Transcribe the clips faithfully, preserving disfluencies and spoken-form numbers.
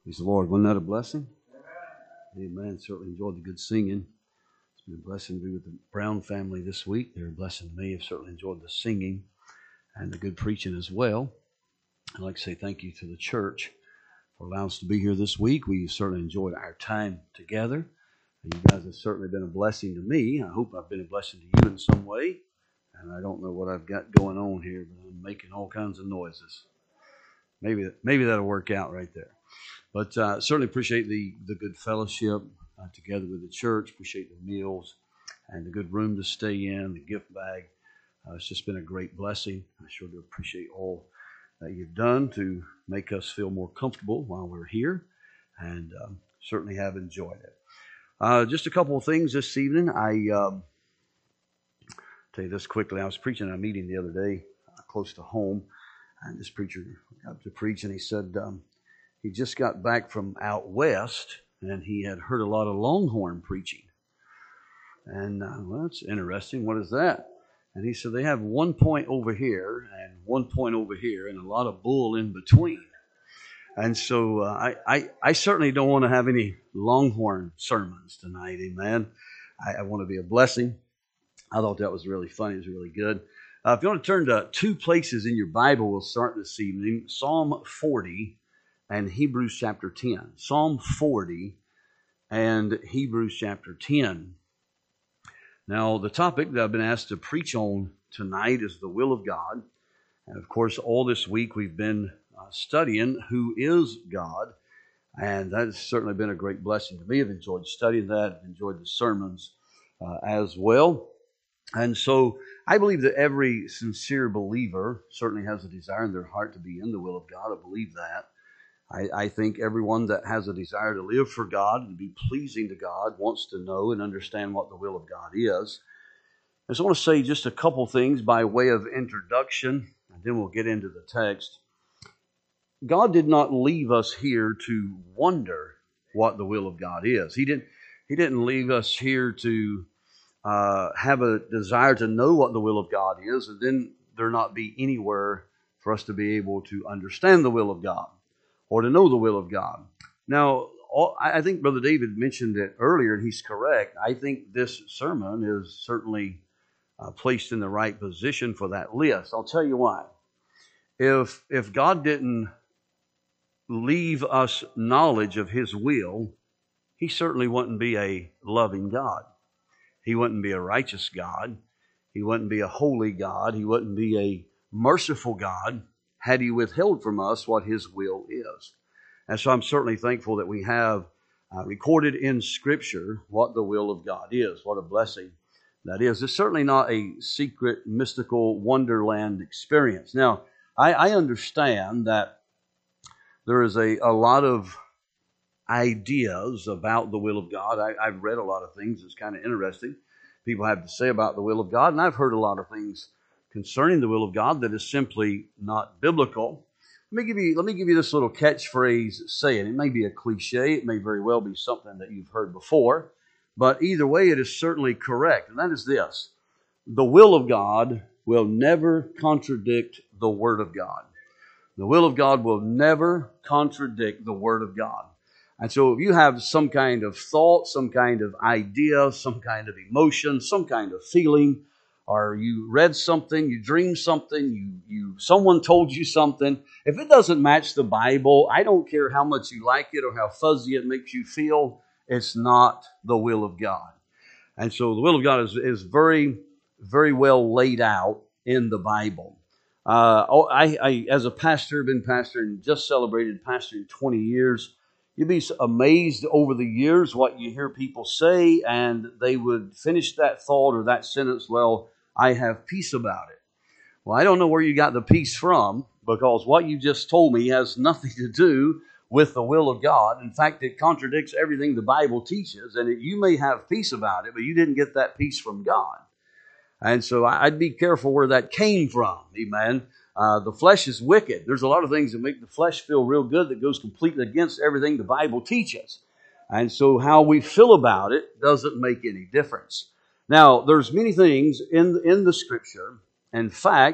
Praise the Lord. Wasn't that a blessing? Amen. Certainly enjoyed the good singing. It's been a blessing to be with the Brown family this week. They're a blessing to me. I've certainly enjoyed the singing and the good preaching as well. I'd like to say thank you to the church for allowing us to be here this week. We certainly enjoyed our time together. You guys have certainly been a blessing to me. I hope I've been a blessing to you in some way. And I don't know what I've got going on here, but I'm making all kinds of noises. Maybe maybe that'll work out right there. But uh, certainly appreciate the, the good fellowship uh, together with the church. Appreciate the meals and the good room to stay in, the gift bag. Uh, it's just been a great blessing. I sure do appreciate all that you've done to make us feel more comfortable while we're here, and um, certainly have enjoyed it. Uh, just a couple of things this evening. I um, tell you this quickly. I was preaching at a meeting the other day uh, close to home, and this preacher got up to preach, and he said um, he just got back from out west, and he had heard a lot of Longhorn preaching. And, uh, well, that's interesting. What is that? And he said they have one point over here and one point over here and a lot of bull in between. And so uh, I, I, I certainly don't want to have any Longhorn sermons tonight, amen. I, I want to be a blessing. I thought that was really funny. It was really good. Uh, if you want to turn to two places in your Bible, we'll start this evening. Psalm forty and Hebrews chapter ten. Psalm forty and Hebrews chapter ten. Now, the topic that I've been asked to preach on tonight is the will of God. And of course, all this week we've been uh, studying who is God. And that has certainly been a great blessing to me. I've enjoyed studying that. I've enjoyed the sermons uh, as well. And so I believe that every sincere believer certainly has a desire in their heart to be in the will of God. I believe that. I, I think everyone that has a desire to live for God and be pleasing to God wants to know and understand what the will of God is. And so I want to say just a couple things by way of introduction, and then we'll get into the text. God did not leave us here to wonder what the will of God is. He didn't, he didn't leave us here to uh, have a desire to know what the will of God is, and then there not be anywhere for us to be able to understand the will of God, or to know the will of God. Now, all, I think Brother David mentioned it earlier, and he's correct. I think this sermon is certainly uh, placed in the right position for that list. I'll tell you why. If, if God didn't leave us knowledge of His will, He certainly wouldn't be a loving God. He wouldn't be a righteous God. He wouldn't be a holy God. He wouldn't be a merciful God had He withheld from us what His will is. And so I'm certainly thankful that we have uh, recorded in Scripture what the will of God is. What a blessing that is. It's certainly not a secret, mystical wonderland experience. Now, I, I understand that there is a, a lot of ideas about the will of God. I, I've read a lot of things that's kind of interesting. People have to say about the will of God, and I've heard a lot of things concerning the will of God that is simply not biblical. Let me give you, let me give you this little catchphrase saying. It may be a cliche. It may very well be something that you've heard before. But either way, it is certainly correct. And that is this. The will of God will never contradict the Word of God. The will of God will never contradict the Word of God. And so if you have some kind of thought, some kind of idea, some kind of emotion, some kind of feeling, or you read something, you dreamed something, you, you someone told you something, if it doesn't match the Bible, I don't care how much you like it or how fuzzy it makes you feel, it's not the will of God. And so the will of God is, is very, very well laid out in the Bible. Uh, I, I, as a pastor, been pastoring, just celebrated pastoring twenty years. You'd be amazed over the years what you hear people say, and they would finish that thought or that sentence, well, I have peace about it. Well, I don't know where you got the peace from, because what you just told me has nothing to do with the will of God. In fact, it contradicts everything the Bible teaches, and it, you may have peace about it, but you didn't get that peace from God. And so I'd be careful where that came from, amen. Uh, the flesh is wicked. There's a lot of things that make the flesh feel real good that goes completely against everything the Bible teaches. And so how we feel about it doesn't make any difference. Now, there's many things in, in the Scripture. In fact,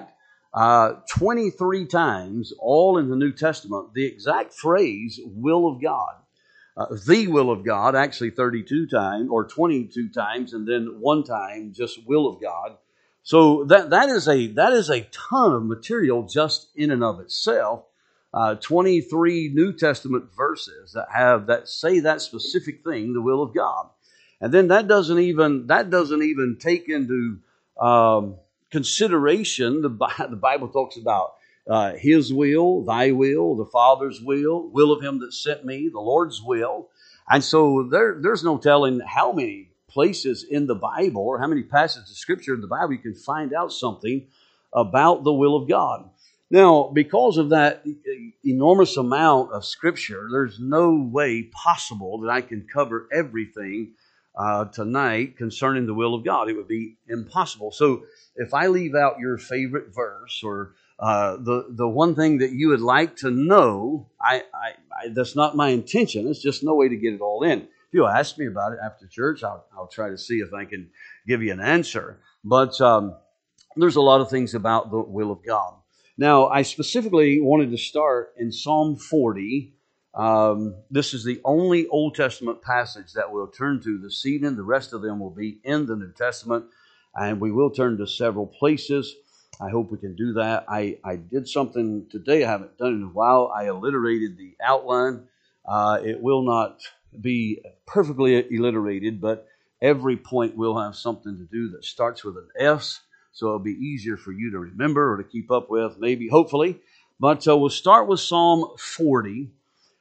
uh, twenty-three times, all in the New Testament, the exact phrase, will of God. Uh, the will of God, actually thirty-two times, or twenty-two times, and then one time, just will of God. So that that is a that is a ton of material just in and of itself. Uh, twenty-three New Testament verses that have that say that specific thing, the will of God, and then that doesn't even that doesn't even take into um, consideration the the Bible talks about uh, His will, Thy will, the Father's will, will of Him that sent me, the Lord's will, and so there there's no telling how many places in the Bible or how many passages of Scripture in the Bible you can find out something about the will of God. Now, because of that enormous amount of Scripture, there's no way possible that I can cover everything uh, tonight concerning the will of God. It would be impossible. So if I leave out your favorite verse or uh, the, the one thing that you would like to know, I, I, I, that's not my intention. It's just no way to get it all in. If you ask me about it after church, I'll, I'll try to see if I can give you an answer. But um, there's a lot of things about the will of God. Now, I specifically wanted to start in Psalm forty. Um, this is the only Old Testament passage that we'll turn to this evening. The rest of them will be in the New Testament, and we will turn to several places. I hope we can do that. I, I did something today I haven't done in a while. I alliterated the outline. Uh, it will not be perfectly alliterated, but every point will have something to do that starts with an S. So it'll be easier for you to remember or to keep up with, maybe, hopefully. But uh, we'll start with Psalm forty.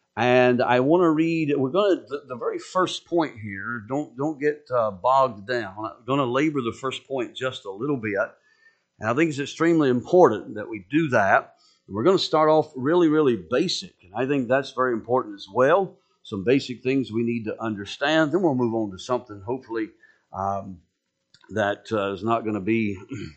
And I want to read, we're going to, the, the very first point here, don't, don't get uh, bogged down. I'm going to labor the first point just a little bit. And I think it's extremely important that we do that. We're going to start off really, really basic. And I think that's very important as well. Some basic things we need to understand. Then we'll move on to something, hopefully, um, that uh, is not going to be,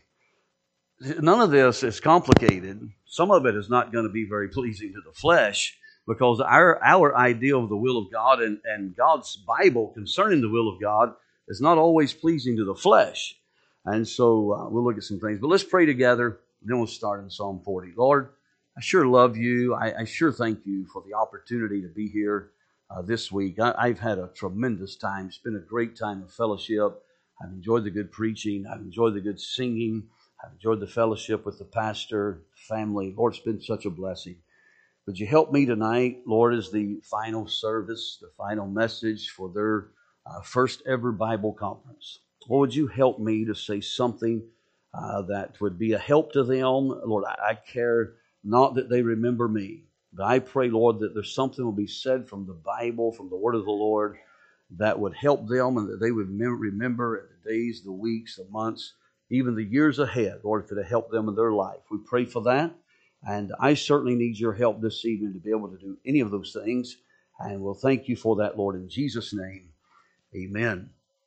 none of this is complicated. Some of it is not going to be very pleasing to the flesh because our our idea of the will of God and, and God's Bible concerning the will of God is not always pleasing to the flesh. And so uh, we'll look at some things. But let's pray together, and then we'll start in Psalm forty. Lord, I sure love you. I, I sure thank you for the opportunity to be here uh, this week. I, I've had a tremendous time. It's been a great time of fellowship. I've enjoyed the good preaching. I've enjoyed the good singing. I've enjoyed the fellowship with the pastor, family. Lord, it's been such a blessing. Would you help me tonight, Lord, as the final service, the final message for their uh, first ever Bible conference. Lord, would you help me to say something uh, that would be a help to them? Lord, I, I care not that they remember me, but I pray, Lord, that there's something will be said from the Bible, from the Word of the Lord, that would help them and that they would remember the days, the weeks, the months, even the years ahead, Lord, for to help them in their life. We pray for that, and I certainly need your help this evening to be able to do any of those things, and we'll thank you for that, Lord, in Jesus' name. Amen.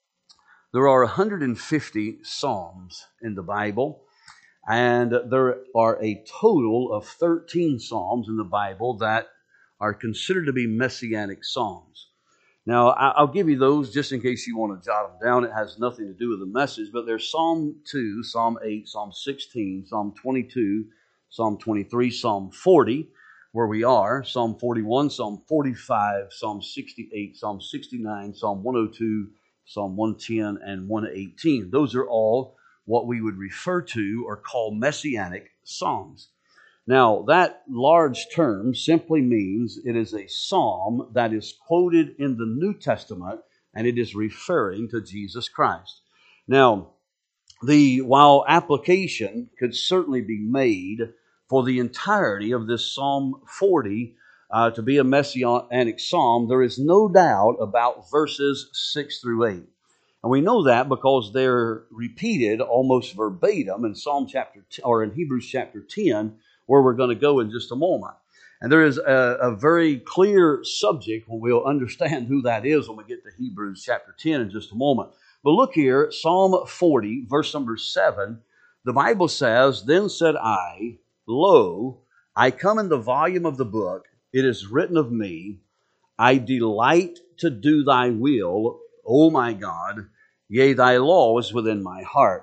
There are one hundred fifty Psalms in the Bible, and there are a total of thirteen Psalms in the Bible that are considered to be Messianic Psalms. Now, I'll give you those just in case you want to jot them down. It has nothing to do with the message, but there's Psalm two, Psalm eight, Psalm sixteen, Psalm twenty-two, Psalm twenty-three, Psalm forty, where we are, Psalm forty-one, Psalm forty-five, Psalm sixty-eight, Psalm sixty-nine, Psalm one oh two, Psalm one ten, and one eighteen. Those are all what we would refer to or call Messianic Psalms. Now, that large term simply means it is a psalm that is quoted in the New Testament, and it is referring to Jesus Christ. Now, the while application could certainly be made for the entirety of this Psalm forty uh, to be a Messianic psalm, there is no doubt about verses six through eight. And we know that because they're repeated almost verbatim in Psalm chapter t- or in Hebrews chapter ten, where we're going to go in just a moment. And there is a, a very clear subject when we'll understand who that is when we get to Hebrews chapter ten in just a moment. But look here, Psalm forty, verse number seven, the Bible says, "Then said I, Lo, I come in the volume of the book, it is written of me, I delight to do thy will, O my God, yea, thy law is within my heart.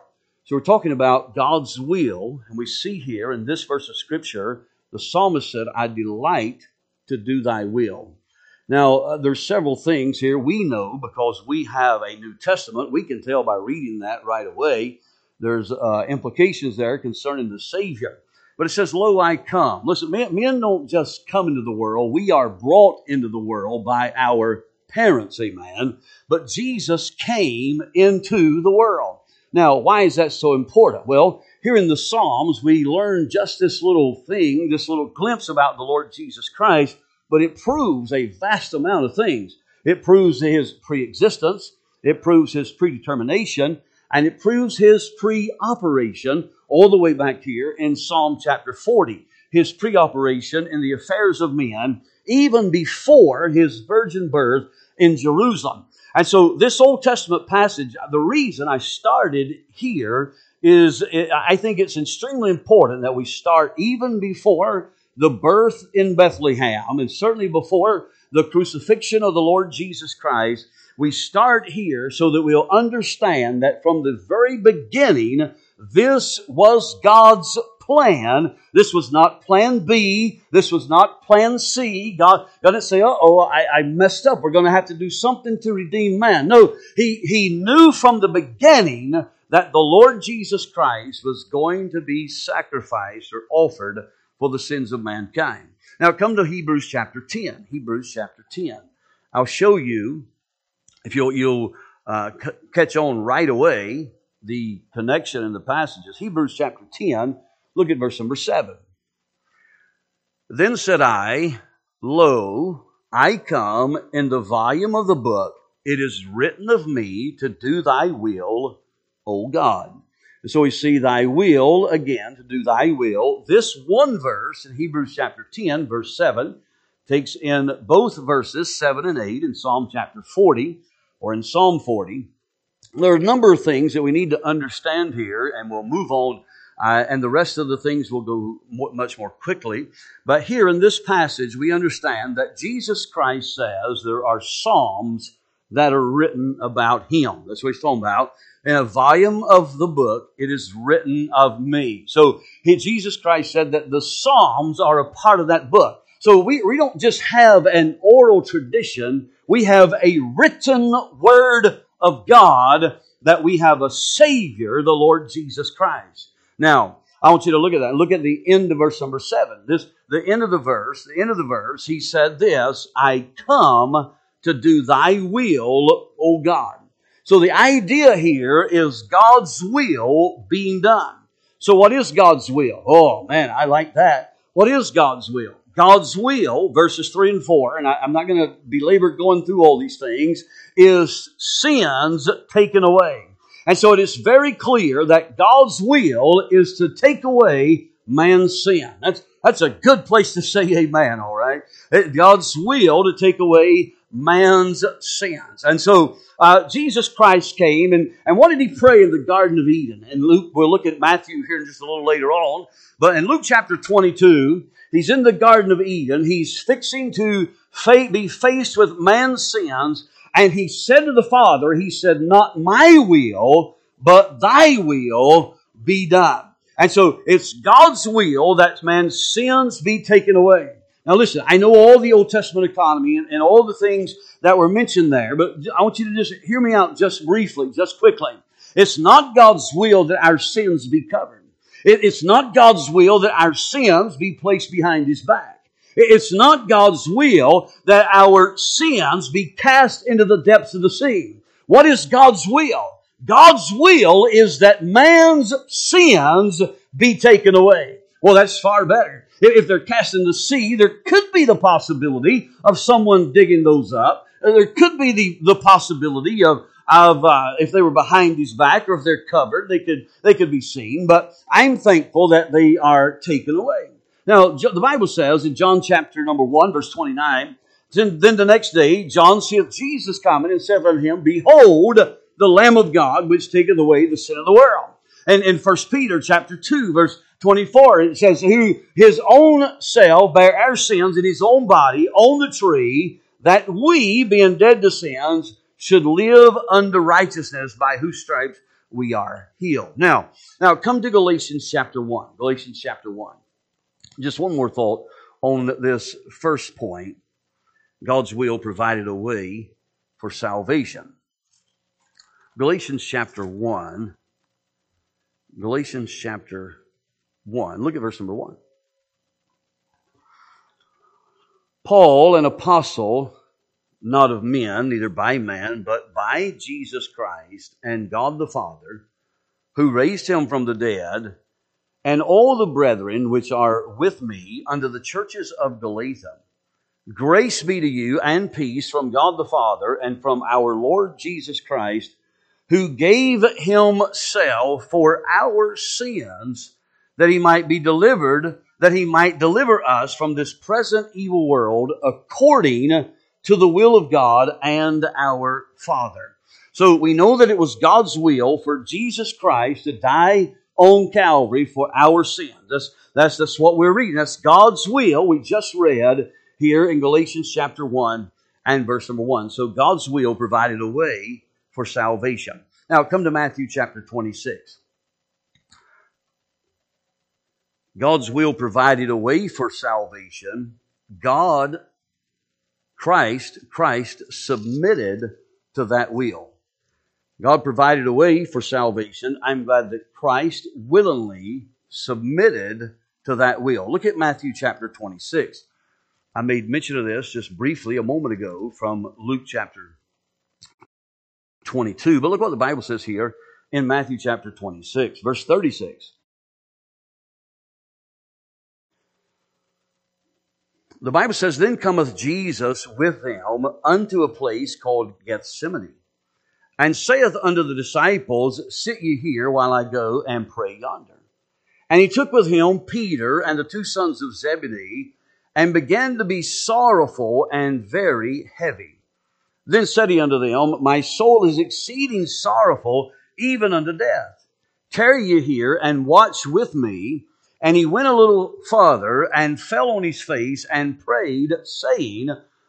So we're talking about God's will, and we see here in this verse of Scripture, the psalmist said, I delight to do thy will. Now, uh, there's several things here we know because we have a New Testament. We can tell by reading that right away. There's uh, implications there concerning the Savior. But it says, lo, I come. Listen, men, men don't just come into the world. We are brought into the world by our parents, amen. But Jesus came into the world. Now, why is that so important? Well, here in the Psalms, we learn just this little thing, this little glimpse about the Lord Jesus Christ, but it proves a vast amount of things. It proves His pre-existence, it proves His predetermination, and it proves His pre-operation all the way back here in Psalm chapter forty. His pre-operation in the affairs of men, even before His virgin birth in Jerusalem. And so this Old Testament passage, the reason I started here is I think it's extremely important that we start even before the birth in Bethlehem, and certainly before the crucifixion of the Lord Jesus Christ. We start here so that we'll understand that from the very beginning, this was God's plan. This was not plan B. This was not plan C. God, God didn't say, uh-oh, I, I messed up. We're going to have to do something to redeem man. No, He, he knew from the beginning that the Lord Jesus Christ was going to be sacrificed or offered for the sins of mankind. Now come to Hebrews chapter ten. Hebrews chapter ten. I'll show you, if you'll, you'll uh, c- catch on right away, the connection in the passages. Hebrews chapter ten, look at verse number seven. Then said I, lo, I come in the volume of the book. It is written of me to do thy will, O God. And so we see thy will, again, to do thy will. This one verse in Hebrews chapter ten, verse seven, takes in both verses, seven and eight, in Psalm chapter forty, or in Psalm forty. There are a number of things that we need to understand here, and we'll move on, uh, and the rest of the things will go much more quickly. But here in this passage, we understand that Jesus Christ says there are psalms that are written about Him. That's what He's talking about. In a volume of the book, it is written of me. So he, Jesus Christ said that the Psalms are a part of that book. So we, we don't just have an oral tradition. We have a written Word of God, that we have a Savior, the Lord Jesus Christ. Now, I want you to look at that. Look at the end of verse number seven. This, the end of the verse, the end of the verse, He said this, I come to do thy will, O God. So the idea here is God's will being done. So what is God's will? Oh man, I like that. What is God's will? God's will, verses three and four, and I, I'm not going to belabor going through all these things, is sins taken away. And so it is very clear that God's will is to take away man's sin. That's, that's a good place to say amen, all right? God's will to take away man's sins. And so uh, Jesus Christ came, and, and what did He pray in the Garden of Eden? And Luke, we'll look at Matthew here just a little later on, but in Luke chapter twenty-two, He's in the Garden of Eden. He's fixing to fa- be faced with man's sins, and He said to the Father, He said, not my will, but thy will be done. And so it's God's will that man's sins be taken away. Now listen, I know all the Old Testament economy and, and all the things that were mentioned there, but I want you to just hear me out just briefly, just quickly. It's not God's will that our sins be covered. It, it's not God's will that our sins be placed behind His back. It's not God's will that our sins be cast into the depths of the sea. What is God's will? God's will is that man's sins be taken away. Well, that's far better. If they're cast in the sea, there could be the possibility of someone digging those up. There could be the, the possibility of, of uh, if they were behind his back or if they're covered, they could, they could be seen. But I'm thankful that they are taken away. Now, the Bible says in John chapter number one, verse twenty-nine, then the next day, John seeth Jesus coming and said unto him, Behold, the Lamb of God, which taketh away the sin of the world. And in First Peter chapter two, verse twenty-four, it says, Who His own self bare our sins in His own body on the tree, that we, being dead to sins, should live unto righteousness, by whose stripes we are healed. Now, now come to Galatians chapter one. Galatians chapter one. Just one more thought on this first point. God's will provided a way for salvation. Galatians chapter one. Galatians chapter one. Look at verse number one. Paul, an apostle, not of men, neither by man, but by Jesus Christ and God the Father, who raised him from the dead, and all the brethren which are with me unto the churches of Galatia. Grace be to you and peace from God the Father and from our Lord Jesus Christ, who gave himself for our sins, that he might be delivered, that he might deliver us from this present evil world, according to the will of God and our Father. So we know that it was God's will for Jesus Christ to die on Calvary for our sins. That's, that's, that's what we're reading. That's God's will. We just read here in Galatians chapter one and verse number one. So God's will provided a way for salvation. Now come to Matthew chapter twenty-six. God's will provided a way for salvation. God, Christ, Christ submitted to that will. God provided a way for salvation. I'm glad that Christ willingly submitted to that will. Look at Matthew chapter twenty-six. I made mention of this just briefly a moment ago from Luke chapter twenty-two. But look what the Bible says here in Matthew chapter twenty-six, verse thirty-six. The Bible says, Then cometh Jesus with them unto a place called Gethsemane, and saith unto the disciples, Sit ye here while I go and pray yonder. And he took with him Peter and the two sons of Zebedee, and began to be sorrowful and very heavy. Then said he unto them, My soul is exceeding sorrowful, even unto death. Tarry ye here and watch with me. And he went a little farther and fell on his face and prayed, saying,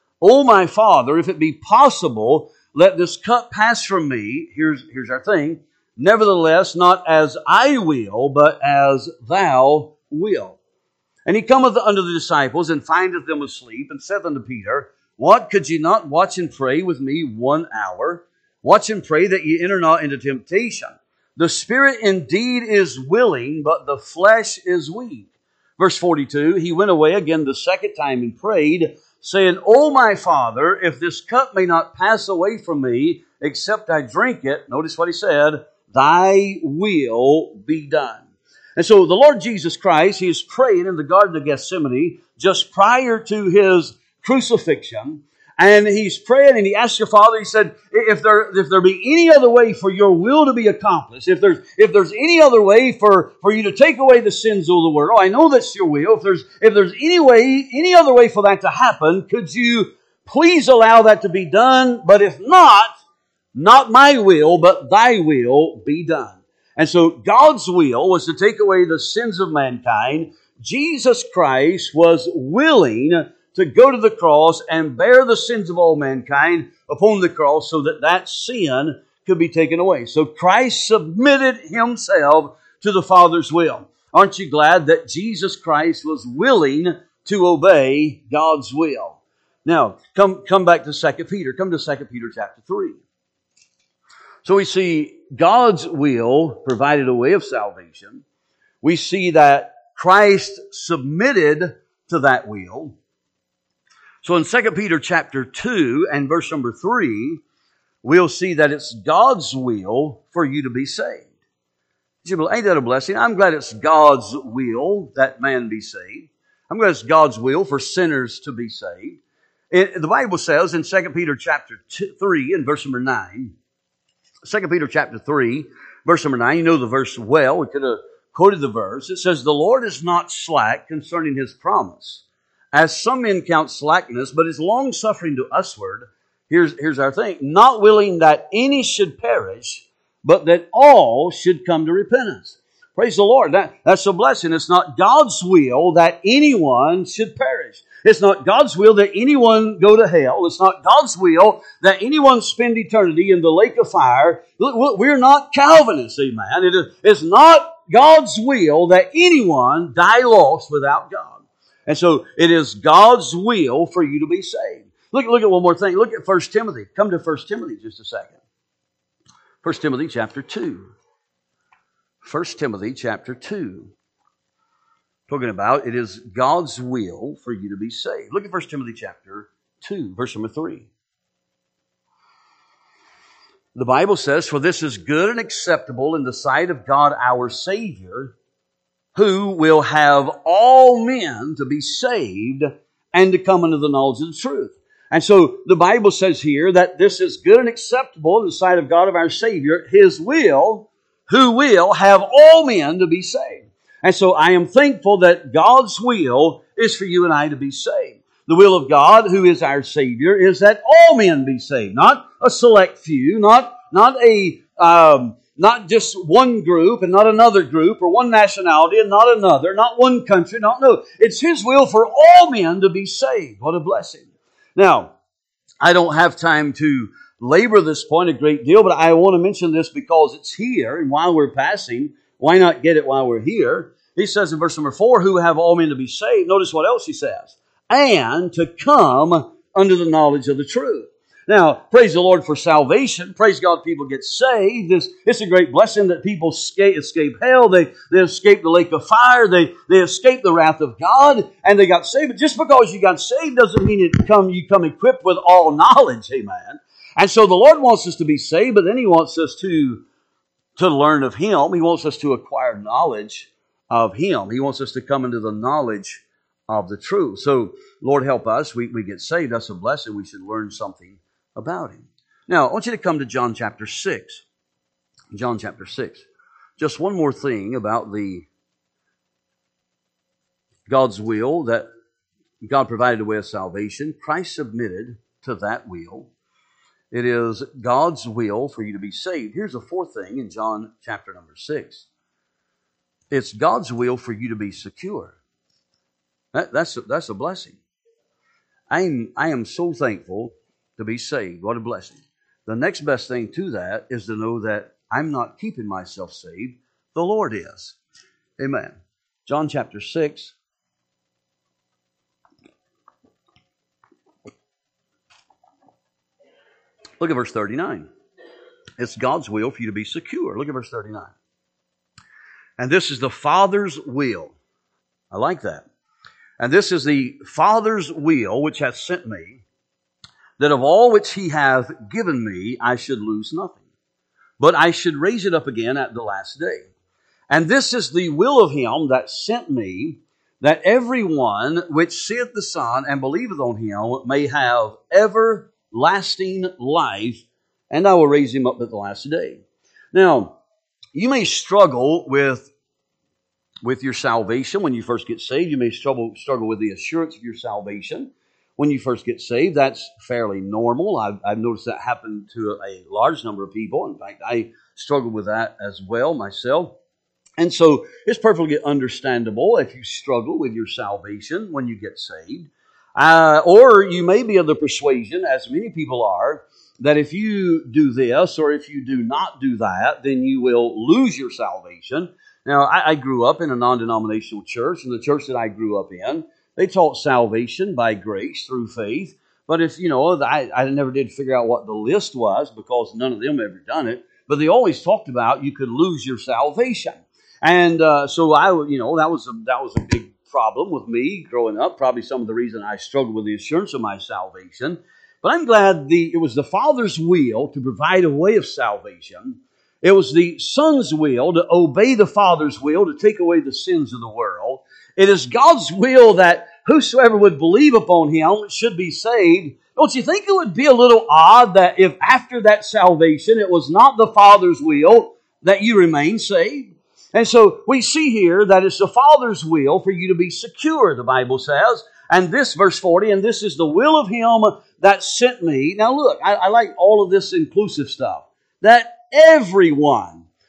O my Father, if it be possible, let this cup pass from me. Here's, here's our thing. Nevertheless, not as I will, but as thou wilt. And he cometh unto the disciples, and findeth them asleep, and saith unto Peter, What, could ye not watch and pray with me one hour? Watch and pray that ye enter not into temptation. The spirit indeed is willing, but the flesh is weak. Verse forty-two, he went away again the second time and prayed, saying, O my Father, if this cup may not pass away from me, except I drink it, notice what he said, thy will be done. And so the Lord Jesus Christ, he is praying in the Garden of Gethsemane just prior to his crucifixion. And he's praying and he asked your Father, he said, if there, if there be any other way for your will to be accomplished, if there's, if there's any other way for, for you to take away the sins of the world, I know that's your will. If there's, if there's any way, any other way for that to happen, could you please allow that to be done? But if not, not my will, but thy will be done. And so God's will was to take away the sins of mankind. Jesus Christ was willing to go to the cross and bear the sins of all mankind upon the cross so that that sin could be taken away. So Christ submitted himself to the Father's will. Aren't you glad that Jesus Christ was willing to obey God's will? Now, come, come back to Second Peter. Come to Second Peter chapter three. So we see God's will provided a way of salvation. We see that Christ submitted to that will. So in Second Peter chapter two and verse number three, we'll see that it's God's will for you to be saved. Ain't that a blessing? I'm glad it's God's will that man be saved. I'm glad it's God's will for sinners to be saved. It, the Bible says in Second Peter chapter two, three and verse number nine, Second Peter chapter three, verse number nine, you know the verse well. We could have quoted the verse. It says, The Lord is not slack concerning his promise, as some men count slackness, but is long-suffering to usward. Here's, here's our thing. Not willing that any should perish, but that all should come to repentance. Praise the Lord. That, that's a blessing. It's not God's will that anyone should perish. It's not God's will that anyone go to hell. It's not God's will that anyone spend eternity in the lake of fire. We're not Calvinists, amen. It is, it's not God's will that anyone die lost without God. And so it is God's will for you to be saved. Look, look at one more thing. Look at First Timothy. Come to First Timothy just a second. First Timothy chapter two. First Timothy chapter two. Talking about it is God's will for you to be saved. Look at First Timothy chapter two, verse number three. The Bible says, "For this is good and acceptable in the sight of God our Savior, who will have all men to be saved and to come into the knowledge of the truth." And so the Bible says here that this is good and acceptable in the sight of God of our Savior, His will, who will have all men to be saved. And so I am thankful that God's will is for you and I to be saved. The will of God, who is our Savior, is that all men be saved. Not a select few, not, not a, um, not just one group and not another group, or one nationality and not another, not one country, not, no. It's His will for all men to be saved. What a blessing. Now, I don't have time to labor this point a great deal, but I want to mention this because it's here, and while we're passing, why not get it while we're here? He says in verse number four, "Who have all men to be saved." Notice what else he says. "And to come under the knowledge of the truth." Now, praise the Lord for salvation. Praise God people get saved. It's, it's a great blessing that people escape, escape hell. They, they escape the lake of fire. They, they escape the wrath of God, and they got saved. But just because you got saved doesn't mean it come, you come equipped with all knowledge. Amen. And so the Lord wants us to be saved, but then He wants us to, to learn of Him. He wants us to acquire knowledge of Him. He wants us to come into the knowledge of the truth. So, Lord help us. We, we get saved. That's a blessing. We should learn something about Him. Now, I want you to come to John chapter six. John chapter six. Just one more thing about the God's will, that God provided a way of salvation. Christ submitted to that will. It is God's will for you to be saved. Here's the fourth thing in John chapter number six. It's God's will for you to be secure. That, that's, a, that's a blessing. I am, I am so thankful to be saved. What a blessing. The next best thing to that is to know that I'm not keeping myself saved. The Lord is. Amen. John chapter six. Look at verse thirty-nine. It's God's will for you to be secure. Look at verse thirty-nine. "And this is the Father's will." I like that. "And this is the Father's will which hath sent me, that of all which He hath given me I should lose nothing, but I should raise it up again at the last day. And this is the will of Him that sent me, that every one which seeth the Son and believeth on Him may have everlasting life, and I will raise him up at the last day." Now, you may struggle with, with your salvation when you first get saved. You may struggle, struggle with the assurance of your salvation when you first get saved. That's fairly normal. I've, I've noticed that happen to a large number of people. In fact, I struggle with that as well myself. And so it's perfectly understandable if you struggle with your salvation when you get saved. Uh, or you may be of the persuasion, as many people are, that if you do this or if you do not do that, then you will lose your salvation. Now, I, I grew up in a non-denominational church, and the church that I grew up in, they taught salvation by grace through faith. But if, you know, I, I never did figure out what the list was because none of them ever done it. But they always talked about you could lose your salvation. And uh, so I, you know, that was a, that was a big problem with me growing up. Probably some of the reason I struggled with the assurance of my salvation. But I'm glad the it was the Father's will to provide a way of salvation. It was the Son's will to obey the Father's will to take away the sins of the world. It is God's will that whosoever would believe upon Him should be saved. Don't you think it would be a little odd that if after that salvation it was not the Father's will that you remain saved? And so we see here that it's the Father's will for you to be secure, the Bible says. And this, verse forty, and this is the will of Him that sent me. Now look, I, I like all of this inclusive stuff. That everyone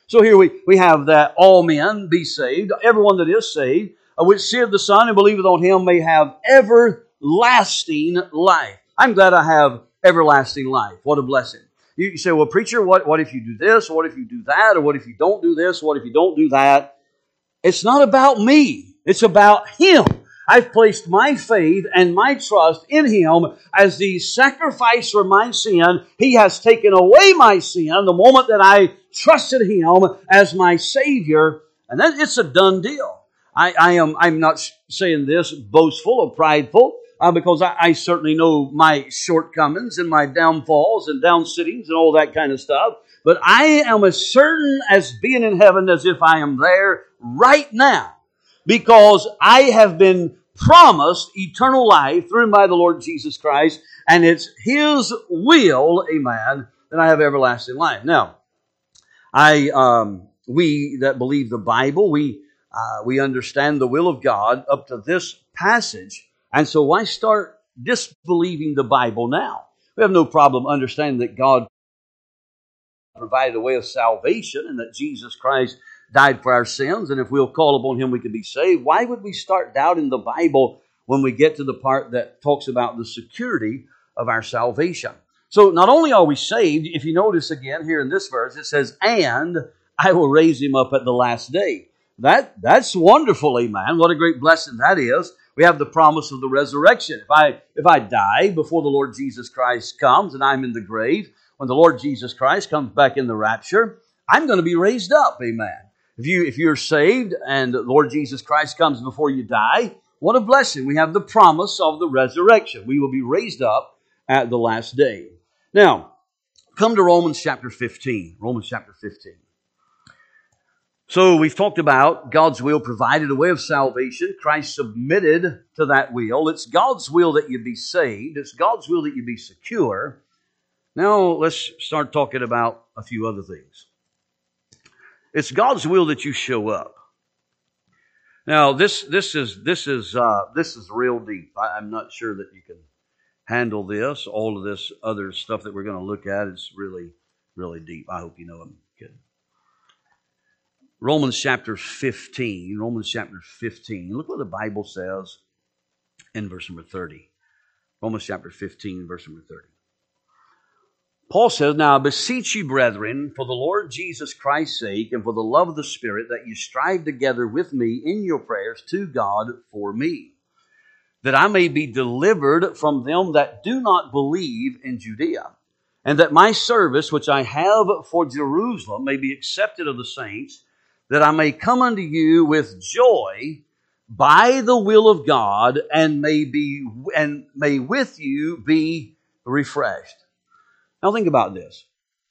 So here we, we have that all men be saved, everyone that is saved, uh, which seeth the Son and believeth on Him may have everlasting life. I'm glad I have everlasting life. What a blessing. You, you say, well, preacher, what, what if you do this? Or what if you do that? Or what if you don't do this? What if you don't do that? It's not about me. It's about Him. I've placed my faith and my trust in Him as the sacrifice for my sin. He has taken away my sin the moment that I trusted Him as my Savior. And that, it's a done deal. I, I am, I'm not saying this boastful or prideful, uh, because I, I certainly know my shortcomings and my downfalls and downsittings and all that kind of stuff. But I am as certain as being in heaven as if I am there right now, because I have been promised eternal life through and by the Lord Jesus Christ, and it's His will, amen, that I have everlasting life. Now, I, um, we that believe the Bible, we uh, we understand the will of God up to this passage, and so why start disbelieving the Bible now? We have no problem understanding that God provided a way of salvation and that Jesus Christ died for our sins, and if we'll call upon Him, we can be saved. Why would we start doubting the Bible when we get to the part that talks about the security of our salvation? So not only are we saved, if you notice again here in this verse, it says, and I will raise Him up at the last day. That, that's wonderful, amen. What a great blessing that is. We have the promise of the resurrection. If I, if I die before the Lord Jesus Christ comes and I'm in the grave, when the Lord Jesus Christ comes back in the rapture, I'm going to be raised up, amen. If you, if you're saved and the Lord Jesus Christ comes before you die, what a blessing. We have the promise of the resurrection. We will be raised up at the last day. Now, come to Romans chapter fifteen. Romans chapter fifteen. So we've talked about God's will provided a way of salvation. Christ submitted to that will. It's God's will that you be saved. It's God's will that you be secure. Now let's start talking about a few other things. It's God's will that you show up. Now this this is this is uh, this is real deep. I, I'm not sure that you can handle this. All of this other stuff that we're going to look at is really really deep. I hope you know I'm kidding. Romans chapter fifteen. Romans chapter fifteen. Look what the Bible says in verse number thirty. Romans chapter fifteen, verse number thirty. Paul says, now I beseech you, brethren, for the Lord Jesus Christ's sake and for the love of the Spirit, that you strive together with me in your prayers to God for me, that I may be delivered from them that do not believe in Judea, and that my service which I have for Jerusalem may be accepted of the saints, that I may come unto you with joy by the will of God, and may be and may with you be refreshed. Now think about this.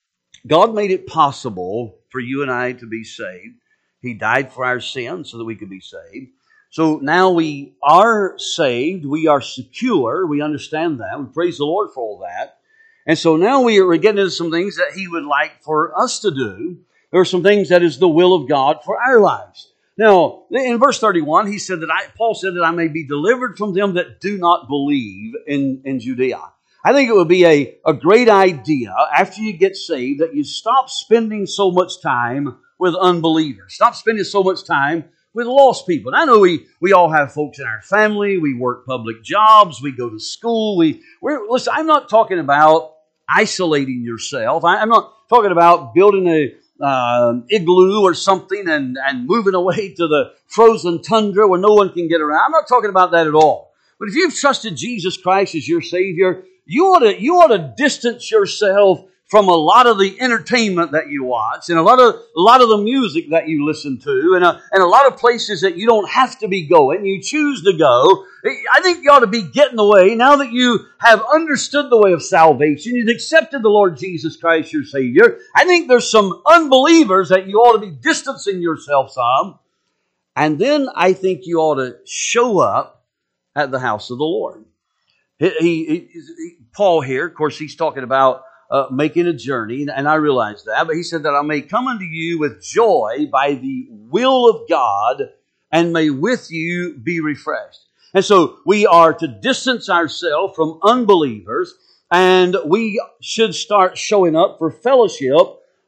God made it possible for you and I to be saved. He died for our sins so that we could be saved. So now we are saved. We are secure. We understand that. We praise the Lord for all that. And so now we are getting into some things that He would like for us to do. There are some things that is the will of God for our lives. Now, in verse thirty-one, he said that I, Paul said that I may be delivered from them that do not believe in, in Judea. I think it would be a, a great idea after you get saved that you stop spending so much time with unbelievers. Stop spending so much time with lost people. And I know we, we all have folks in our family. We work public jobs. We go to school. We, we're, listen, I'm not talking about isolating yourself. I, I'm not talking about building a uh, igloo or something and, and moving away to the frozen tundra where no one can get around. I'm not talking about that at all. But if you've trusted Jesus Christ as your Savior, you ought to, you ought to distance yourself from a lot of the entertainment that you watch and a lot of, a lot of the music that you listen to and a, and a lot of places that you don't have to be going. You choose to go. I think you ought to be getting away now that you have understood the way of salvation. You've accepted the Lord Jesus Christ, your Savior. I think there's some unbelievers that you ought to be distancing yourself from. And then I think you ought to show up at the house of the Lord. He, he, he, Paul here, of course, he's talking about uh, making a journey, and I realize that, but he said that I may come unto you with joy by the will of God, and may with you be refreshed. And so we are to distance ourselves from unbelievers, and we should start showing up for fellowship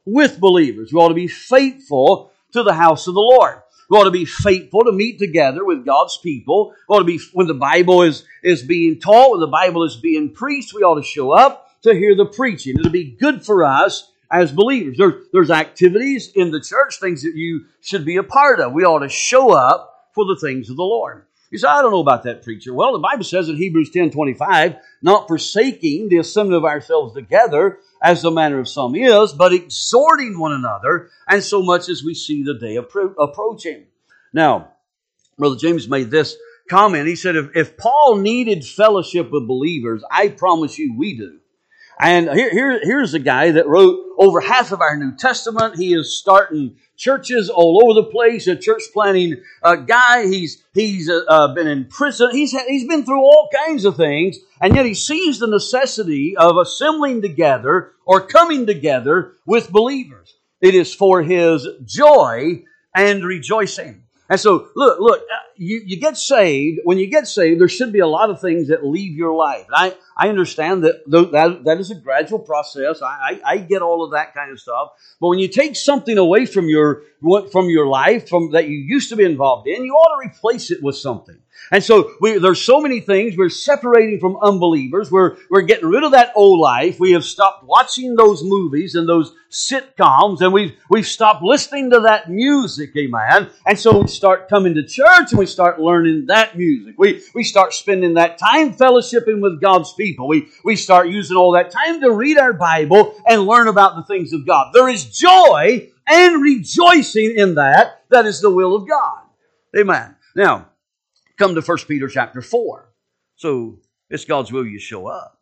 with believers. We ought to be faithful to the house of the Lord. We ought to be faithful to meet together with God's people. We ought to be, when the Bible is, is being taught, when the Bible is being preached, we ought to show up to hear the preaching. It'll be good for us as believers. There, there's activities in the church, things that you should be a part of. We ought to show up for the things of the Lord. You say, I don't know about that, preacher. Well, the Bible says in Hebrews ten twenty-five, not forsaking the assembly of ourselves together, as the manner of some is, but exhorting one another, and so much as we see the day appro- approaching. Now, Brother James made this comment. He said, if, if Paul needed fellowship with believers, I promise you we do. And here, here, here's a guy that wrote over half of our New Testament. He is starting churches all over the place, a church planting uh, guy. He's he's uh, uh, been in prison. He's he's been through all kinds of things, and yet he sees the necessity of assembling together or coming together with believers. It is for his joy and rejoicing. And so, look, look, you, you get saved. When you get saved, there should be a lot of things that leave your life. I, I understand that, that that is a gradual process. I, I, I get all of that kind of stuff. But when you take something away from your from your life from that you used to be involved in, you ought to replace it with something. And so we, there's so many things. We're separating from unbelievers. We're, we're getting rid of that old life. We have stopped watching those movies and those sitcoms, and we've, we've stopped listening to that music, amen. And so we start coming to church and we start learning that music. We, we start spending that time fellowshipping with God's people. We, we start using all that time to read our Bible and learn about the things of God. There is joy and rejoicing in that. That is the will of God. Amen. Now, come to First Peter chapter four. So, it's God's will you show up.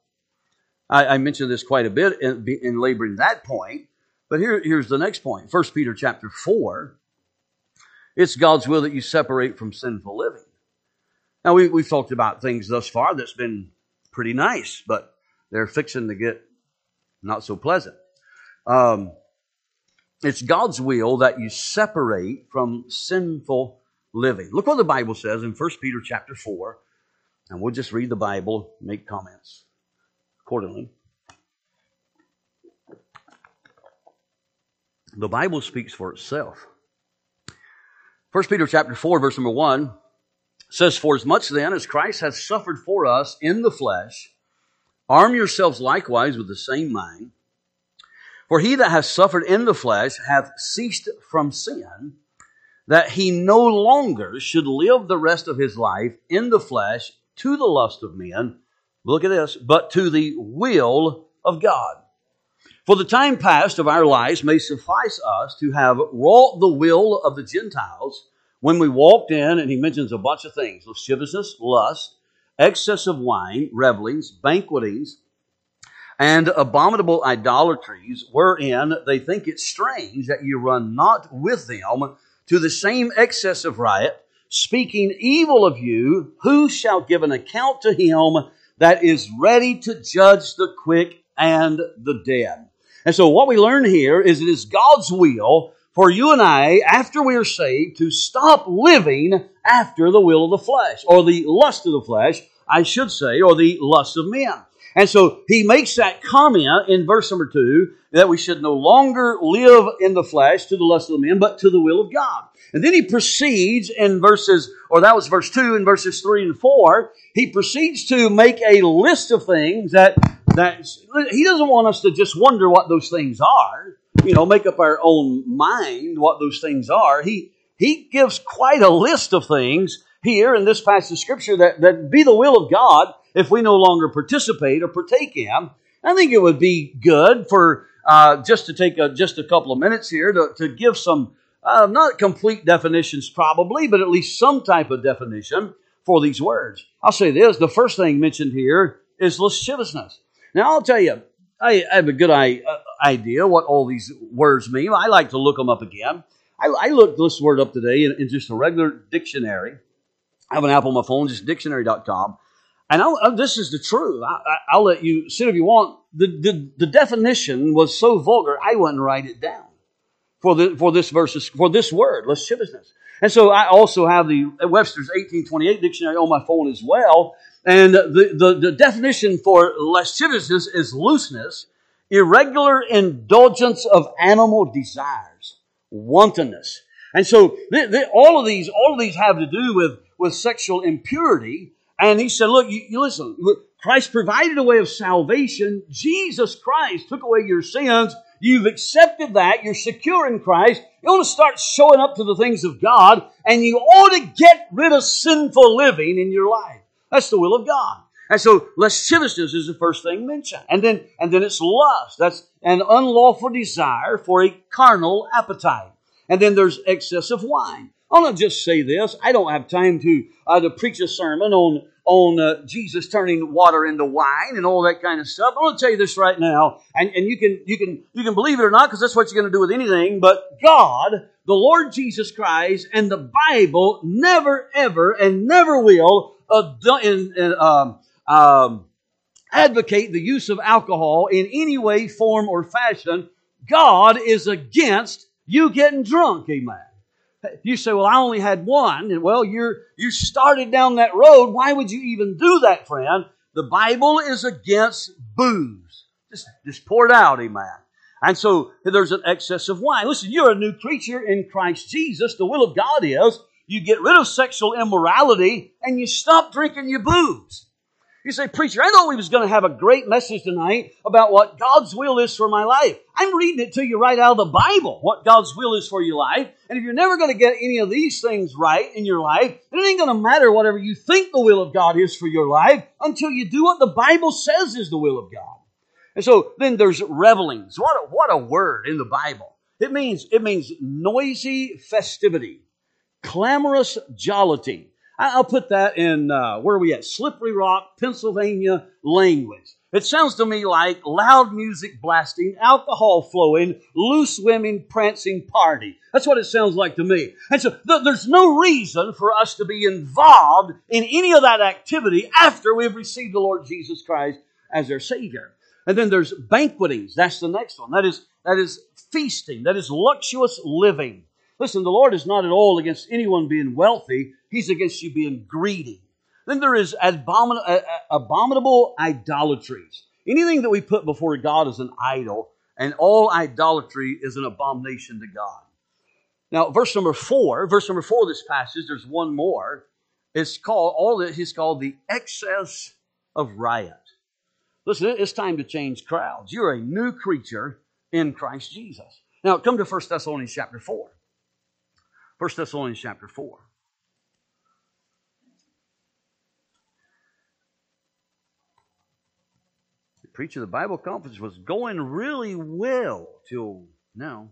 I, I mentioned this quite a bit in, in laboring that point. But here, here's the next point. First Peter chapter four. It's God's will that you separate from sinful living. Now, we, we've talked about things thus far that's been pretty nice, but they're fixing to get not so pleasant. Um, it's God's will that you separate from sinful living. Look what the Bible says in First Peter chapter four, and we'll just read the Bible, make comments accordingly. The Bible speaks for itself. First Peter chapter four, verse number one says, For as much then as Christ hath suffered for us in the flesh, arm yourselves likewise with the same mind. For he that hath suffered in the flesh hath ceased from sin, that he no longer should live the rest of his life in the flesh to the lust of men. Look at this, but to the will of God. For the time past of our lives may suffice us to have wrought the will of the Gentiles when we walked in, and he mentions a bunch of things: lasciviousness, lust, excess of wine, revelings, banquetings, and abominable idolatries, wherein they think it strange that you run not with them to the same excess of riot, speaking evil of you, who shall give an account to him that is ready to judge the quick and the dead. And so what we learn here is it is God's will for you and I, after we are saved, to stop living after the will of the flesh, or the lust of the flesh, I should say, or the lust of men. And so he makes that comment in verse number two, that we should no longer live in the flesh to the lust of the men, but to the will of God. And then he proceeds in verses, or that was verse two, in verses three and four, he proceeds to make a list of things that, that he doesn't want us to just wonder what those things are, you know, make up our own mind what those things are. He, he gives quite a list of things here in this passage of Scripture that, that be the will of God if we no longer participate or partake in. I think it would be good for uh, just to take a, just a couple of minutes here to, to give some, uh, not complete definitions probably, but at least some type of definition for these words. I'll say this, the first thing mentioned here is lasciviousness. Now I'll tell you, I, I have a good I, uh, idea what all these words mean. I like to look them up again. I, I looked this word up today in, in just a regular dictionary. I have an app on my phone, just dictionary dot com. And I'll, uh, this is the truth. I, I, I'll let you sit if you want. The, the, the definition was so vulgar, I wouldn't write it down for the for this verse, for this word, lasciviousness. And so I also have the Webster's eighteen twenty-eight dictionary on my phone as well. And the, the, the definition for lasciviousness is looseness. irregular indulgence of animal desires, wantonness. And so th- th- all of these, all of these have to do with, with sexual impurity. And he said, look, you, you listen, Christ provided a way of salvation. Jesus Christ took away your sins. You've accepted that. You're secure in Christ. You ought to start showing up to the things of God, and you ought to get rid of sinful living in your life. That's the will of God. And so lasciviousness is the first thing mentioned. And then, and then it's lust. That's an unlawful desire for a carnal appetite. And then there's excess of wine. I want to just say this. I don't have time to, uh, to preach a sermon on, on uh, Jesus turning water into wine and all that kind of stuff. I want to tell you this right now, and, and you can you can you can believe it or not, because that's what you're going to do with anything. But God, the Lord Jesus Christ, and the Bible never, ever, and never will uh, in, in, um, um, advocate the use of alcohol in any way, form, or fashion. God is against you getting drunk. Amen. You say, well, I only had one. And well, you're, you started down that road. Why would you even do that, friend? The Bible is against booze. Just, just pour it out, amen. And so there's an excess of wine. Listen, you're a new creature in Christ Jesus. The will of God is you get rid of sexual immorality and you stop drinking your booze. You say, preacher, I know we was going to have a great message tonight about what God's will is for my life. I'm reading it to you right out of the Bible, what God's will is for your life. And if you're never going to get any of these things right in your life, it ain't going to matter whatever you think the will of God is for your life until you do what the Bible says is the will of God. And so then there's revelings. What a, what a word in the Bible. It means, it means noisy festivity, clamorous jollity. I'll put that in, uh, where are we at? Slippery Rock, Pennsylvania language. It sounds to me like loud music blasting, alcohol flowing, loose women prancing party. That's what it sounds like to me. And so th- there's no reason for us to be involved in any of that activity after we've received the Lord Jesus Christ as our Savior. And then there's banquetings. That's the next one. That is, that is feasting. That is luxurious living. Listen, the Lord is not at all against anyone being wealthy. He's against you being greedy. Then there is abomin- abominable idolatries. Anything that we put before God is an idol, and all idolatry is an abomination to God. Now, verse number four, verse number four of this passage, there's one more. It's called, all that is called the excess of riot. Listen, it's time to change crowds. You're a new creature in Christ Jesus. Now, come to First Thessalonians chapter four. First Thessalonians chapter four. The preacher of the Bible conference was going really well till now.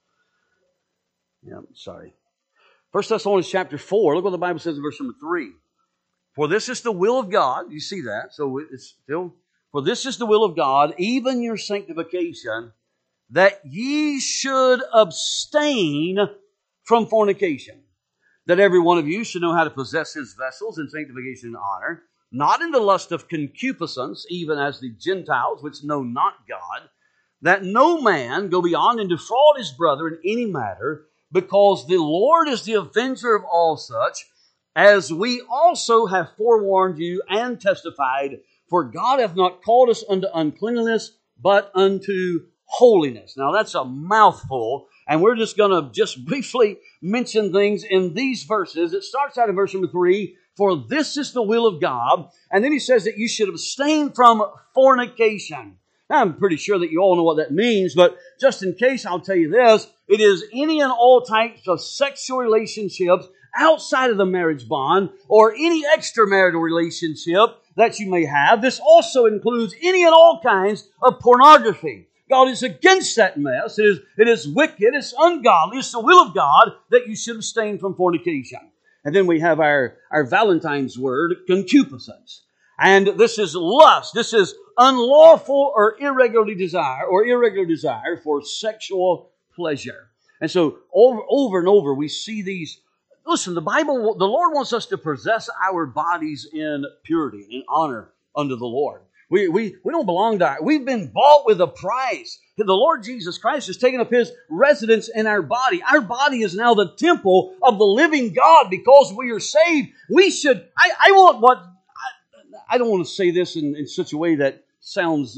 Yeah, sorry. First Thessalonians chapter four. Look what the Bible says in verse number three. For this is the will of God. You see that? So it's still, for this is the will of God, even your sanctification, that ye should abstain from fornication, that every one of you should know how to possess his vessels in sanctification and honor, not in the lust of concupiscence, even as the Gentiles which know not God, that no man go beyond and defraud his brother in any matter, because the Lord is the avenger of all such, as we also have forewarned you and testified, for God hath not called us unto uncleanness, but unto holiness. Now that's a mouthful. And we're just going to just briefly mention things in these verses. It starts out in verse number three, for this is the will of God. And then he says that you should abstain from fornication. Now, I'm pretty sure that you all know what that means, but just in case, I'll tell you this. It is any and all types of sexual relationships outside of the marriage bond or any extramarital relationship that you may have. This also includes any and all kinds of pornography. God is against that mess. It is, it is wicked. It's ungodly. It's the will of God that you should abstain from fornication. And then we have our, our Valentine's word, concupiscence. And this is lust. This is unlawful or irregular desire or irregular desire for sexual pleasure. And so over, over and over we see these. Listen, the Bible, the Lord wants us to possess our bodies in purity, in honor unto the Lord. We, we, we don't belong to our, we've been bought with a price. The Lord Jesus Christ has taken up His residence in our body. Our body is now the temple of the living God because we are saved. We should, I, I want what, I, I don't want to say this in, in such a way that sounds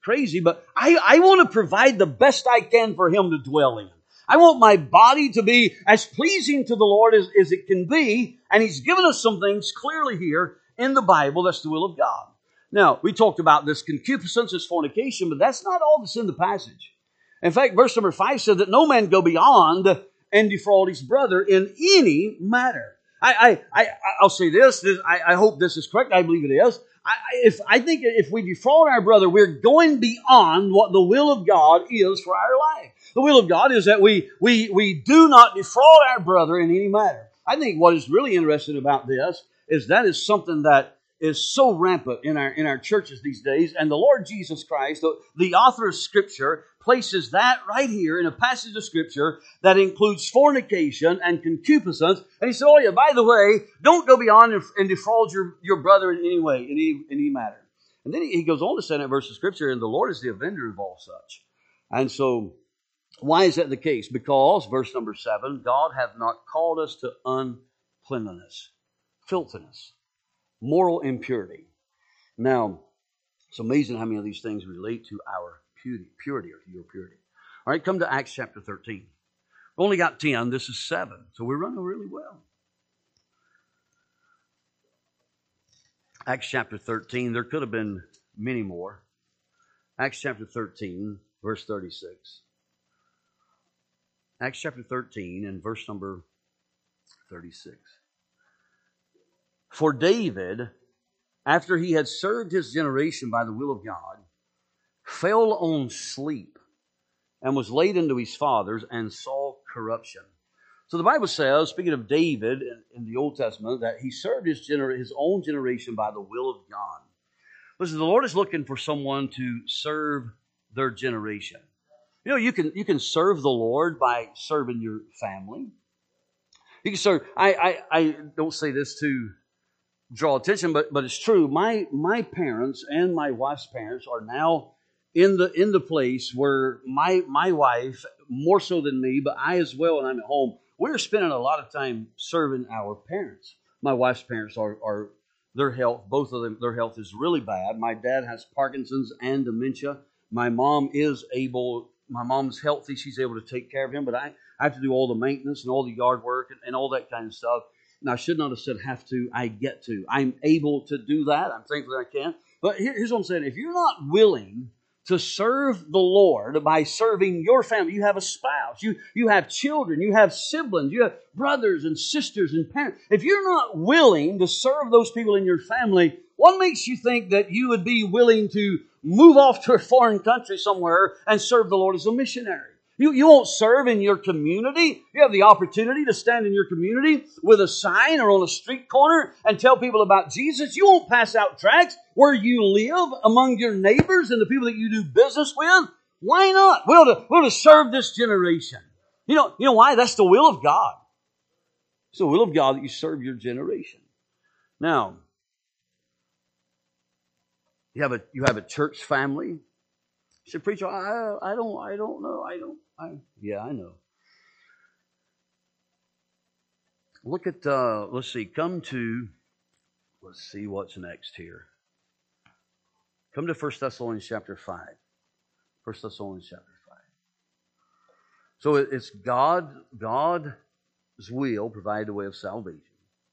crazy, but I, I want to provide the best I can for Him to dwell in. I want my body to be as pleasing to the Lord as, as it can be, and He's given us some things clearly here in the Bible. That's the will of God. Now, we talked about this concupiscence, this fornication, but that's not all that's in the passage. In fact, verse number five said that no man go beyond and defraud his brother in any matter. I, I, I, I'll say this, this I, I hope this is correct, I believe it is. I, if, I think if we defraud our brother, we're going beyond what the will of God is for our life. The will of God is that we, we, we do not defraud our brother in any matter. I think what is really interesting about this is that is something that is so rampant in our in our churches these days. And the Lord Jesus Christ, the, the author of Scripture, places that right here in a passage of Scripture that includes fornication and concupiscence. And He said, oh yeah, by the way, don't go beyond and, and defraud your, your brother in any way, in any, in any matter. And then he, he goes on to say in that verse of Scripture, and the Lord is the avenger of all such. And so, why is that the case? Because, verse number seven, God hath not called us to uncleanness, filthiness, moral impurity. Now, it's amazing how many of these things relate to our purity, purity or to your purity. All right, come to Acts chapter thirteen. We've only got ten. This is seven. So we're running really well. Acts chapter thirteen. There could have been many more. Acts chapter thirteen, verse thirty-six. Acts chapter thirteen and verse number thirty-six. For David, after he had served his generation by the will of God, fell on sleep and was laid unto his fathers and saw corruption. So the Bible says, speaking of David in, in the Old Testament, that he served his, gener- his own generation by the will of God. Listen, the Lord is looking for someone to serve their generation. You know, you can you can serve the Lord by serving your family. You can serve. I I, I don't say this to draw attention, but but it's true. My my parents and my wife's parents are now in the in the place where my my wife, more so than me, but I as well, when I'm at home, we're spending a lot of time serving our parents. My wife's parents are are their health, both of them, their health is really bad. My dad has Parkinson's and dementia. My mom is able, my mom's healthy, she's able to take care of him, but I, I have to do all the maintenance and all the yard work and, and all that kind of stuff. And I should not have said have to, I get to. I'm able to do that. I'm thankful that I can. But here, here's what I'm saying. If you're not willing to serve the Lord by serving your family, you have a spouse, you, you have children, you have siblings, you have brothers and sisters and parents. If you're not willing to serve those people in your family, what makes you think that you would be willing to move off to a foreign country somewhere and serve the Lord as a missionary? You, you won't serve in your community. You have the opportunity to stand in your community with a sign or on a street corner and tell people about Jesus. You won't pass out tracts where you live among your neighbors and the people that you do business with. Why not? We're to, we're to serve this generation. You know, you know why? That's the will of God. It's the will of God that you serve your generation. Now, you have a you have a church family. You say, preacher, I, I don't I don't know. I don't I yeah, I know. Look at uh, let's see, come to let's see what's next here. Come to First Thessalonians chapter five. First Thessalonians chapter five. So it's God, God's will provided the way of salvation.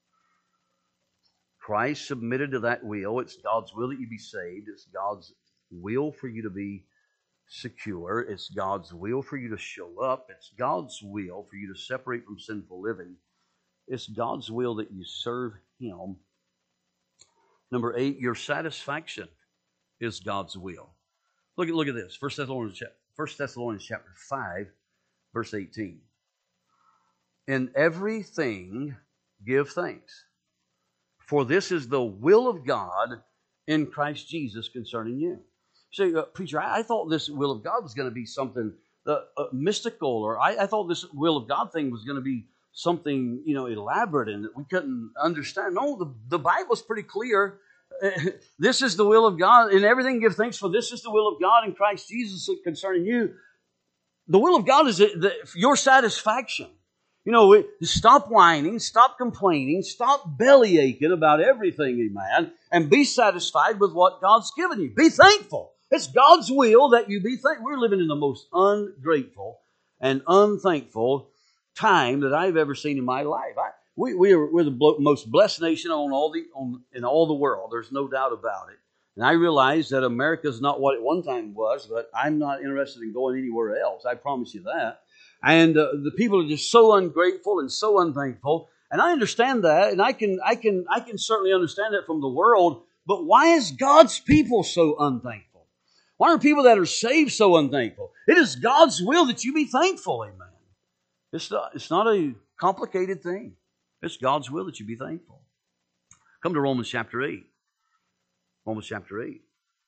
Christ submitted to that will. It's God's will that you be saved. It's God's will for you to be secure. It's God's will for you to show up. It's God's will for you to separate from sinful living. It's God's will that you serve Him. Number eight, your satisfaction is God's will. Look at look at this. First Thessalonians, First Thessalonians chapter five, verse eighteen. In everything give thanks, for this is the will of God in Christ Jesus concerning you. You say, uh, preacher, I, I thought this will of God was going to be something uh, uh, mystical, or I, I thought this will of God thing was going to be something, you know, elaborate and that we couldn't understand. No, the, the Bible's pretty clear. Uh, this is the will of God. In everything give thanks, for this is the will of God in Christ Jesus concerning you. The will of God is the, the, your satisfaction. You know, stop whining, stop complaining, stop belly aching about everything, amen, and be satisfied with what God's given you. Be thankful It's God's will that you be thankful. We're living in the most ungrateful and unthankful time that I've ever seen in my life. I, we, we are, we're the blo- most blessed nation on all the on, in all the world. There's no doubt about it. And I realize that America is not what it one time was, but I'm not interested in going anywhere else. I promise you that. And uh, the people are just so ungrateful and so unthankful. And I understand that, and I can, I can, I can certainly understand that from the world. But why is God's people so unthankful? Why are people that are saved so unthankful? It is God's will that you be thankful, amen. It's not, it's not a complicated thing. It's God's will that you be thankful. Come to Romans chapter eight. Romans chapter eight.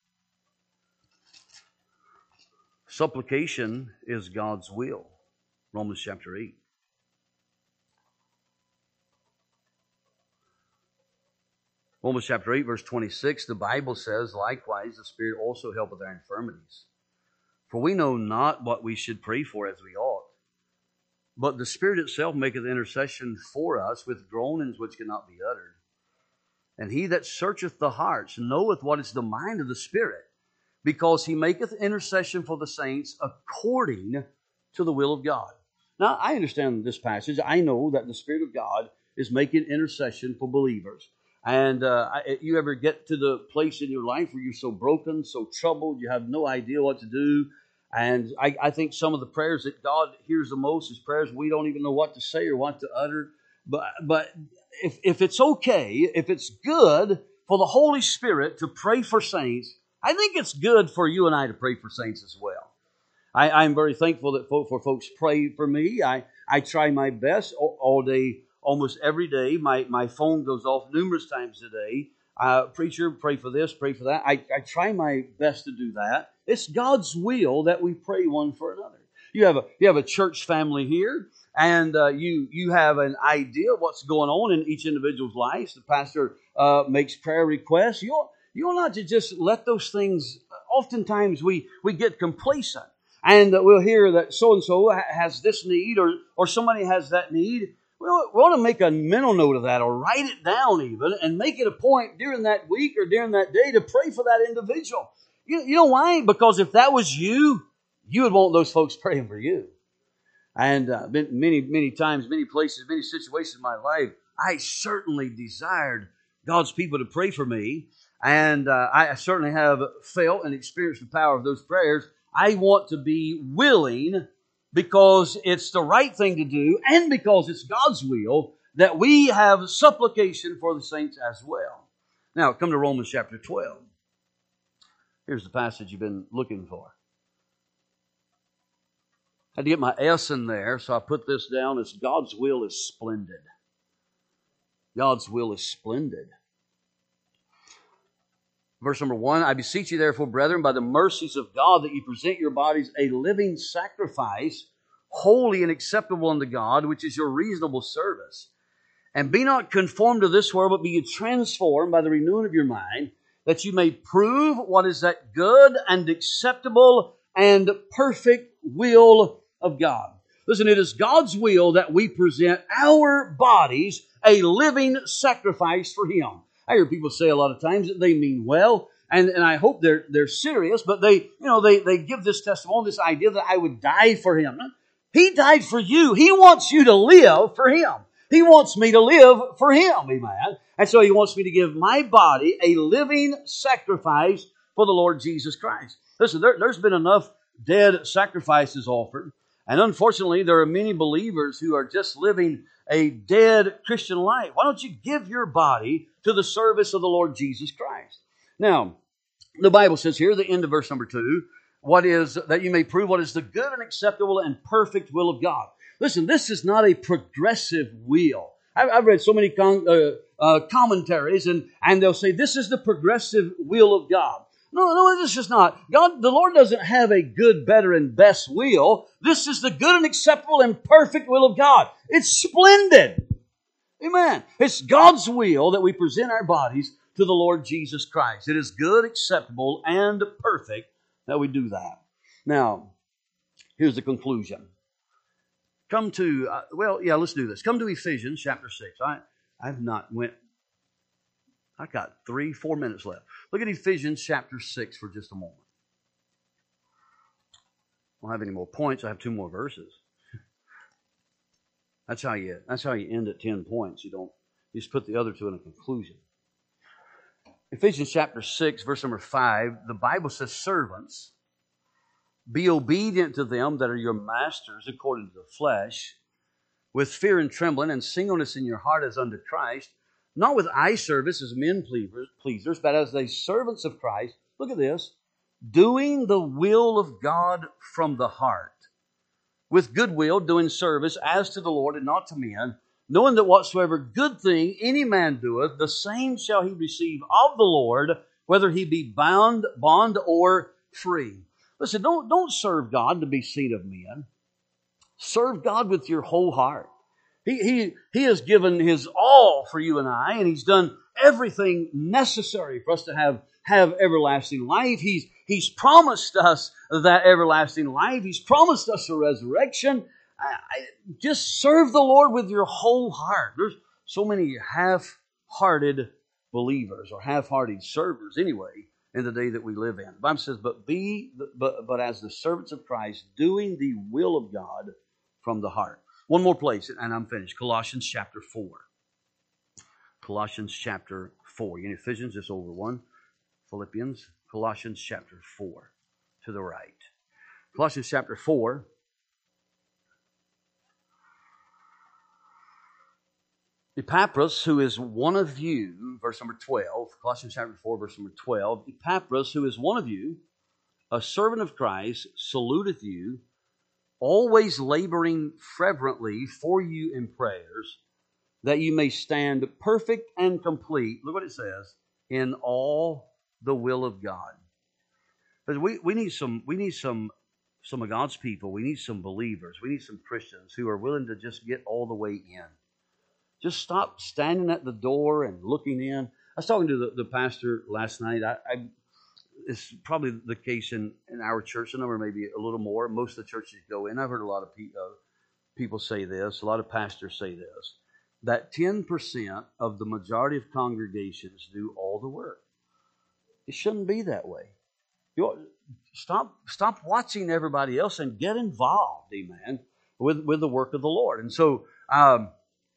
Supplication is God's will. Romans chapter eight. Romans chapter eight, verse twenty-six, the Bible says, likewise, the Spirit also helpeth our infirmities. For we know not what we should pray for as we ought, but the Spirit itself maketh intercession for us with groanings which cannot be uttered. And he that searcheth the hearts knoweth what is the mind of the Spirit, because he maketh intercession for the saints according to the will of God. Now, I understand this passage. I know that the Spirit of God is making intercession for believers. And uh, you ever get to the place in your life where you're so broken, so troubled, you have no idea what to do. And I, I think some of the prayers that God hears the most is prayers we don't even know what to say or what to utter. But but if, if it's okay, if it's good for the Holy Spirit to pray for saints, I think it's good for you and I to pray for saints as well. I, I'm very thankful that for, for folks pray for me. I, I try my best all, all day. Almost every day, my, my phone goes off numerous times a day. Uh, preacher, pray for this, pray for that. I, I try my best to do that. It's God's will that we pray one for another. You have a you have a church family here, and uh, you you have an idea of what's going on in each individual's life. The pastor uh, makes prayer requests. You ought, you ought not to just let those things. Oftentimes, we we get complacent, and uh, we'll hear that so and so has this need, or or somebody has that need. We want to make a mental note of that, or write it down even, and make it a point during that week or during that day to pray for that individual. You, you know why? Because if that was you, you would want those folks praying for you. And uh, many, many times, many places, many situations in my life, I certainly desired God's people to pray for me. And uh, I certainly have felt and experienced the power of those prayers. I want to be willing, because it's the right thing to do, and because it's God's will, that we have supplication for the saints as well. Now, come to Romans chapter twelve. Here's the passage you've been looking for. I had to get my S in there, so I put this down as God's will is splendid. God's will is splendid. Verse number one, I beseech you therefore, brethren, by the mercies of God, that ye present your bodies a living sacrifice, holy and acceptable unto God, which is your reasonable service. And be not conformed to this world, but be ye transformed by the renewing of your mind, that you may prove what is that good and acceptable and perfect will of God. Listen, it is God's will that we present our bodies a living sacrifice for Him. I hear people say a lot of times that they mean well, and, and I hope they're they're serious, but they, you know, they, they give this testimony, this idea that I would die for Him. He died for you. He wants you to live for Him. He wants me to live for Him, amen. And so He wants me to give my body a living sacrifice for the Lord Jesus Christ. Listen, there, there's been enough dead sacrifices offered, and unfortunately there are many believers who are just living a dead Christian life. Why don't you give your body to the service of the Lord Jesus Christ? Now, the Bible says here, the end of verse number two, what is that you may prove what is the good and acceptable and perfect will of God. Listen, this is not a progressive will. I've, I've read so many con, uh, uh, commentaries, and, and they'll say this is the progressive will of God. No, no, this is not. God, the Lord doesn't have a good, better, and best will. This is the good and acceptable and perfect will of God. It's splendid. Amen. It's God's will that we present our bodies to the Lord Jesus Christ. It is good, acceptable, and perfect that we do that. Now, here's the conclusion. Come to, uh, well, yeah, let's do this. Come to Ephesians chapter six. I, I've not went, I got three, four minutes left. Look at Ephesians chapter six for just a moment. don't have any more points. I have two more verses. That's how you. That's how you end at ten points. You don't. You just put the other two in a conclusion. Ephesians chapter six, verse number five. The Bible says, "Servants, be obedient to them that are your masters according to the flesh, with fear and trembling, and singleness in your heart as unto Christ, not with eye service as men pleasers, but as the servants of Christ." Look at this. "Doing the will of God from the heart, with good will, doing service as to the Lord and not to men, knowing that whatsoever good thing any man doeth, the same shall he receive of the Lord, whether he be bound, bond or free." Listen, don't, don't serve God to be seen of men. Serve God with your whole heart. He, he, he has given His all for you and I, and He's done everything necessary for us to have, have everlasting life. He's, he's promised us that everlasting life. He's promised us a resurrection. I, I, just serve the Lord with your whole heart. There's so many half-hearted believers or half-hearted servers anyway in the day that we live in. The Bible says, but be, but, but as the servants of Christ, doing the will of God from the heart. One more place, and I'm finished. Colossians chapter four. Colossians chapter four. In Ephesians, just over one. Philippians, Colossians chapter four, to the right. Colossians chapter four. Epaphras, who is one of you, verse number twelve, Colossians chapter four, verse number twelve. Epaphras, who is one of you, a servant of Christ, saluteth you, always laboring fervently for you in prayers, that you may stand perfect and complete. Look what it says, in all the will of God. But we, we need some we need some some of God's people. We need some believers. We need some Christians who are willing to just get all the way in. Just stop standing at the door and looking in. I was talking to the, the pastor last night. I, I It's probably the case in, in our church. The number maybe a little more. Most of the churches you go in, I've heard a lot of pe- uh, people say this, a lot of pastors say this, that ten percent of the majority of congregations do all the work. It shouldn't be that way. You ought, stop stop watching everybody else and get involved, amen, with, with the work of the Lord. And so, um,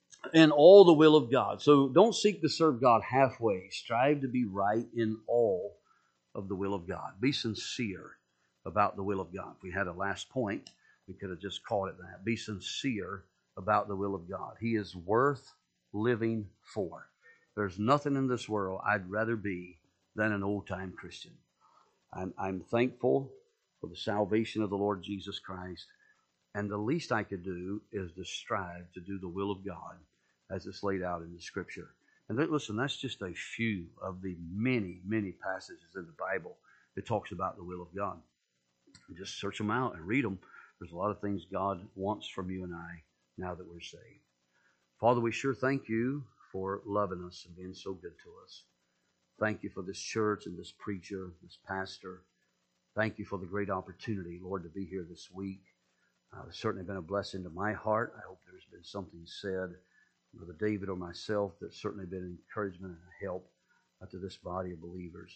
in all the will of God. So don't seek to serve God halfway. Strive to be right in all of the will of God. Be sincere about the will of God. If we had a last point, we could have just called it that. Be sincere about the will of God. He is worth living for. There's nothing in this world I'd rather be than an old-time Christian. I'm, I'm thankful for the salvation of the Lord Jesus Christ, and the least I could do is to strive to do the will of God as it's laid out in the Scripture. And listen, that's just a few of the many, many passages in the Bible that talks about the will of God. And just search them out and read them. There's a lot of things God wants from you and I now that we're saved. Father, we sure thank you for loving us and being so good to us. Thank you for this church and this preacher, this pastor. Thank you for the great opportunity, Lord, to be here this week. Uh, it's certainly been a blessing to my heart. I hope there's been something said, Brother David or myself, that's certainly been an encouragement and a help uh, to this body of believers.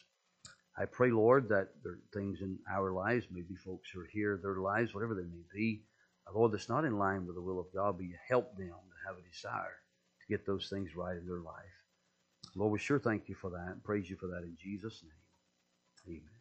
I pray, Lord, that there are things in our lives, maybe folks who are here, their lives, whatever they may be, uh, Lord, that's not in line with the will of God, but you help them to have a desire to get those things right in their life. Lord, we sure thank you for that and praise you for that in Jesus' name. Amen.